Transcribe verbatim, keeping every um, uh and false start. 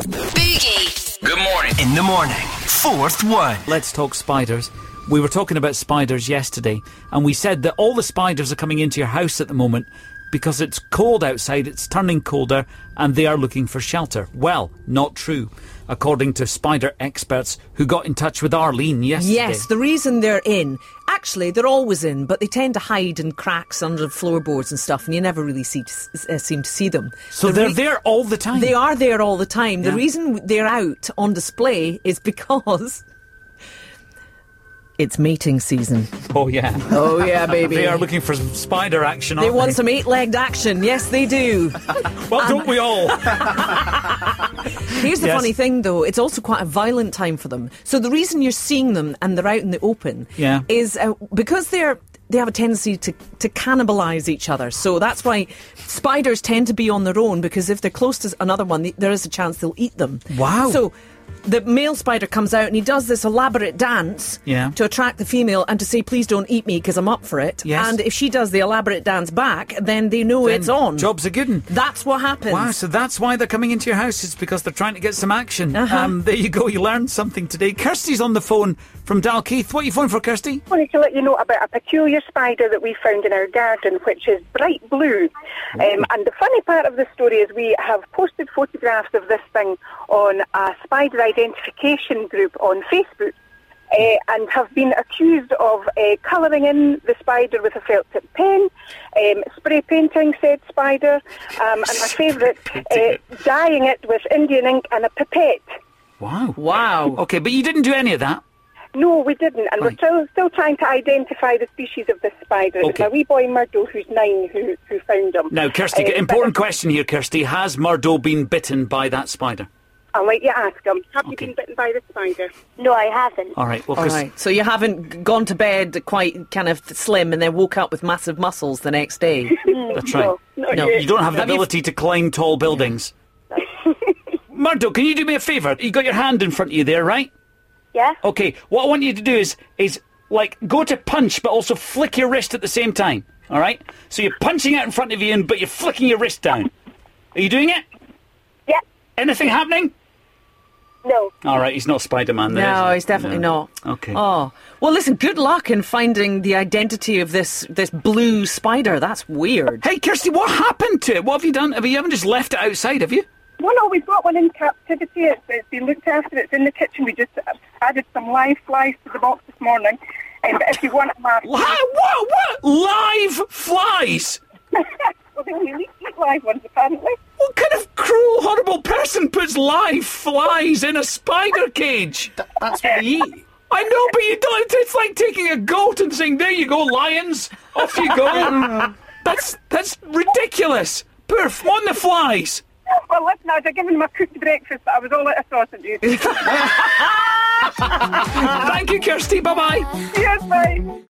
Boogie. Good morning. In the morning. Fourth one. Let's talk spiders. We were talking about spiders yesterday, and we said that all the spiders are coming into your house at the moment because it's cold outside, it's turning colder, and they are looking for shelter. Well, not true, according to spider experts who got in touch with Arlene yesterday. Yes, the reason they're in, actually, they're always in, but they tend to hide in cracks under floorboards and stuff, and you never really see, uh, seem to see them. So the they're re- there all the time? They are there all the time. Yeah. The reason they're out on display is because it's mating season. Oh, yeah. Oh, yeah, baby. They are looking for some spider action, They aren't want they? some eight-legged action. Yes, they do. Well, don't we all? Here's the Yes. funny thing, though. It's also quite a violent time for them. So the reason you're seeing them and they're out in the open Yeah. is uh, because they're they have a tendency to, to cannibalise each other. So that's why spiders tend to be on their own, because if they're close to another one, there is a chance they'll eat them. Wow. So the male spider comes out and he does this elaborate dance Yeah. to attract the female and to say, please don't eat me because I'm up for it. Yes. And if she does the elaborate dance back, then they know Then it's on. Job's a good one. That's what happens. Wow, so that's why they're coming into your house. It's because they're trying to get some action. Uh-huh. Um, there you go. You learned something today. Kirsty's on the phone from Dalkeith. What are you phoning for, Kirsty? I wanted to let you know about a peculiar spider that we found in our garden, which is bright blue. Um, and the funny part of the story is we have posted photographs of this thing on a spider identification group on Facebook, uh, and have been accused of uh, colouring in the spider with a felt tip pen, um, spray painting said spider, um, and my favourite, uh, dyeing it with Indian ink and a pipette. Wow. Wow. Okay, but you didn't do any of that. No, we didn't, and Right. we're still still trying to identify the species of this spider. It was Okay. my wee boy Murdo, who's nine, who who found him. Now, Kirsty, Um, important but question here, Kirsty. Has Murdo been bitten by that spider? I'll let you ask him. Have Okay. you been bitten by the spider? No, I haven't. All right. Well, All 'cause- right. So you haven't gone to bed quite kind of slim and then woke up with massive muscles the next day? that's right. No, not No, yet. You don't have the Have you- ability to climb tall buildings. Murdo, can you do me a favour? You got your hand in front of you there, right? Yeah? Okay, what I want you to do is, is like, go to punch, but also flick your wrist at the same time, all right? So you're punching out in front of you, and but you're flicking your wrist down. Are you doing it? Yeah. Anything happening? No. All right, he's not Spider-Man there, No, is he? he's definitely No. not. Okay. Oh. Well, listen, good luck in finding the identity of this this blue spider. That's weird. Hey, Kirsty, what happened to it? What have you done? Have you haven't just left it outside, have you? No, no, we've got one in captivity. It's, it's been looked after. It's in the kitchen. We just added some live flies to the box this morning. Um, but if you want a mark, Li- what? What? Live flies? well, they only eat live ones, apparently. What kind of cruel, horrible person puts live flies in a spider cage? That's what they eat. I know, but you don't. It's like taking a goat and saying, "There you go, lions, off you go." that's that's ridiculous. Perf, on the flies. Well, listen, I was giving them a cooked breakfast, but I was all out of sausages. Thank you, Kirsty. Bye bye. Yes, bye.